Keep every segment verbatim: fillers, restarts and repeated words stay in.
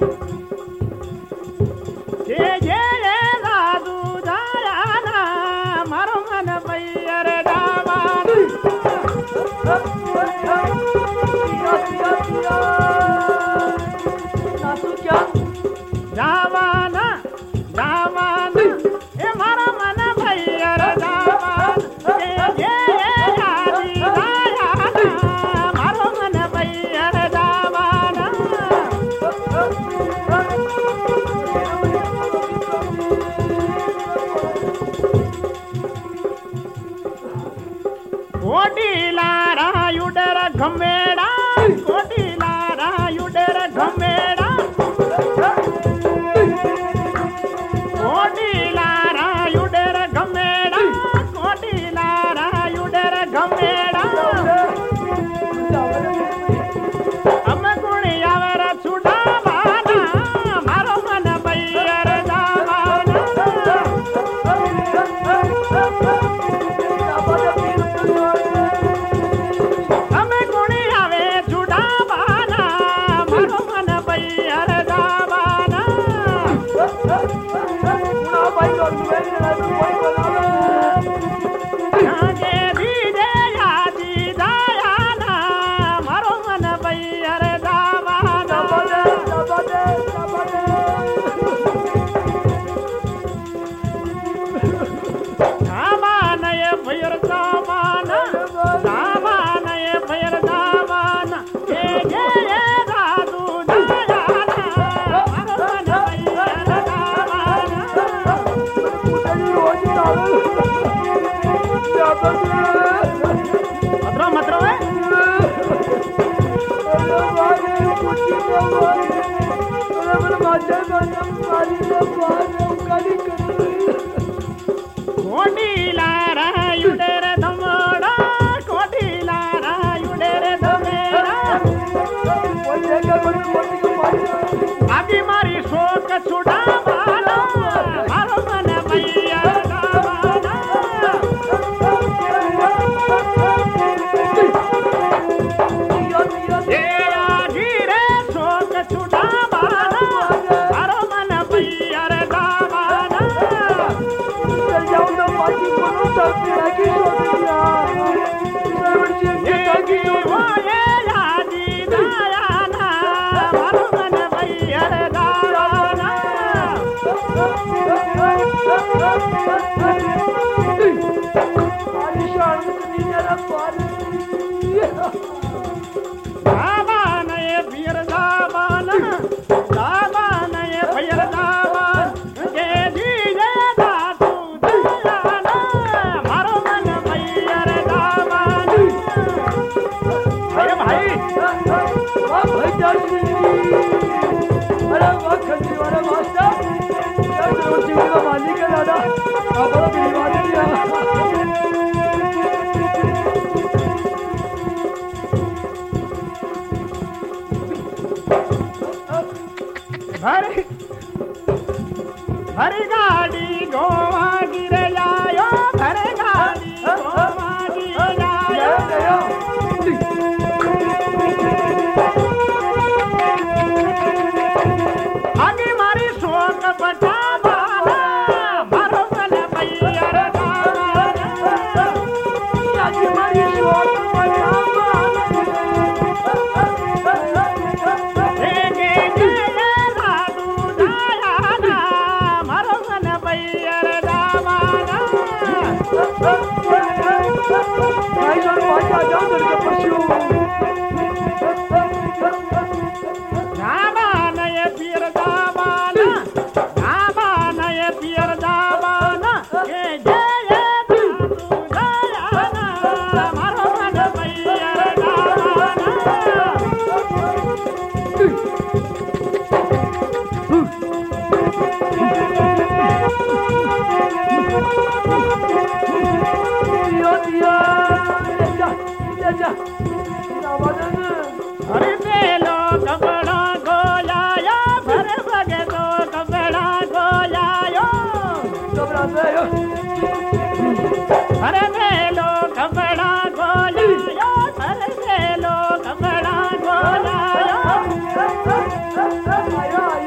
Yeah.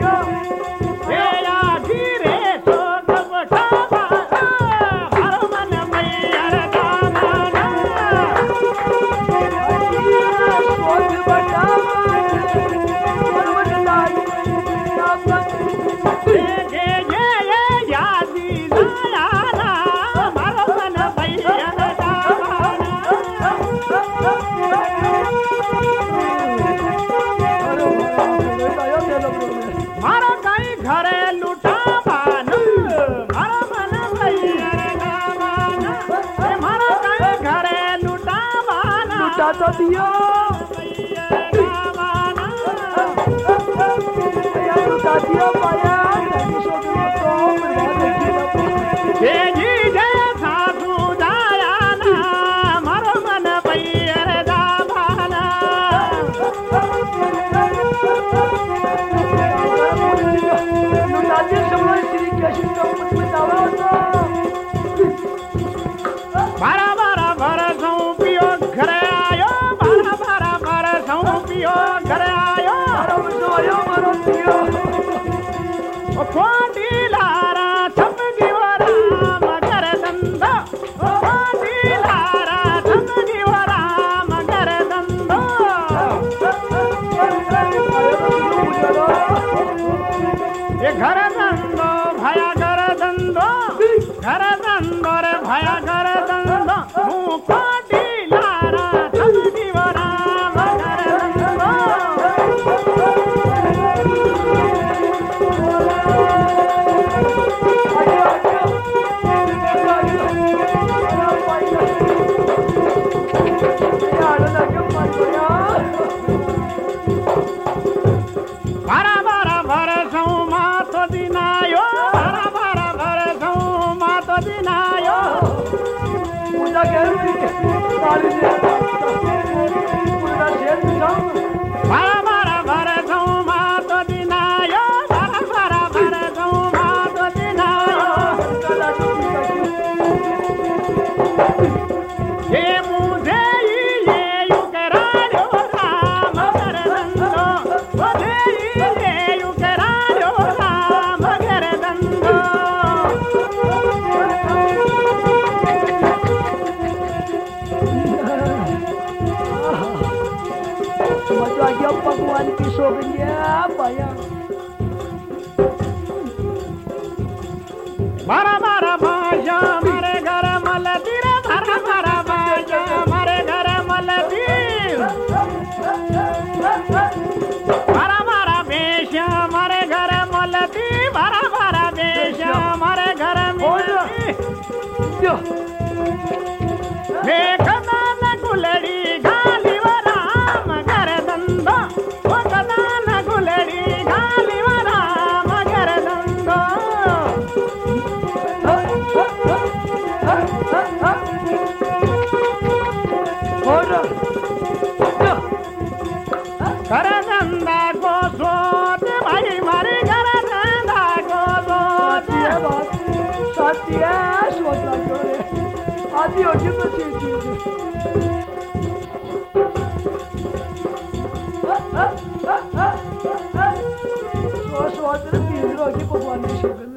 मारो कहीं घरे लुटा बानो मारो मन भैया रे गावाना मारो कहीं घरे लुटा बाना लुटा तो दियो लुटा दियो पाया ये जी जैसा सुजाया ना मारो मन भैया रे गावाना लुटा दियो समझ श्री कृष्ण को मुझे दावा बारा बारा बरसों पियो घरे आयो बारा बारा बरसों पियो घरे आयो मारो मुझे आयो मारो दियो कोटी लारा छप गिवरा मगर दंदो कोटी लारा छप गिवरा मगर दंदो ये घर दंदो भया घर दंदो घर दंदो रे भया घर दंदो मुँह कोटी लारा छप गिवरा मगर दंदो बारा बारा बरसों मातो दिनायो बारा बारा बरसों मातो दिनायो पूजा करूँ सारी पूजा शेर बारा बारा बरसों मातो दिनायो बारा बारा बरसों मातो दिनायो ये मुझे ये युगरायो राम घर दंदो मुझे ये युगरायो राम घर दंदो समझ आ गया भगवान की शोभनिया पाया बारा बारा बाजा मारे घर मलती रे बारा बारा बाजा मारे घर मलती बारा बारा बेशा मारे घर मलती बारा बारा बेशा मारे घर मिलती देखना न गुलड़ी गाली व राम घर दंदो वो कदा न गुलड़ी गाली व राम घर दंदो घर दंदा को सोच भाई मारे घर दंदा को सोच सत्य सोच रहा है आदि होती तो चीज सोच सोच रहे भगवान की शोभन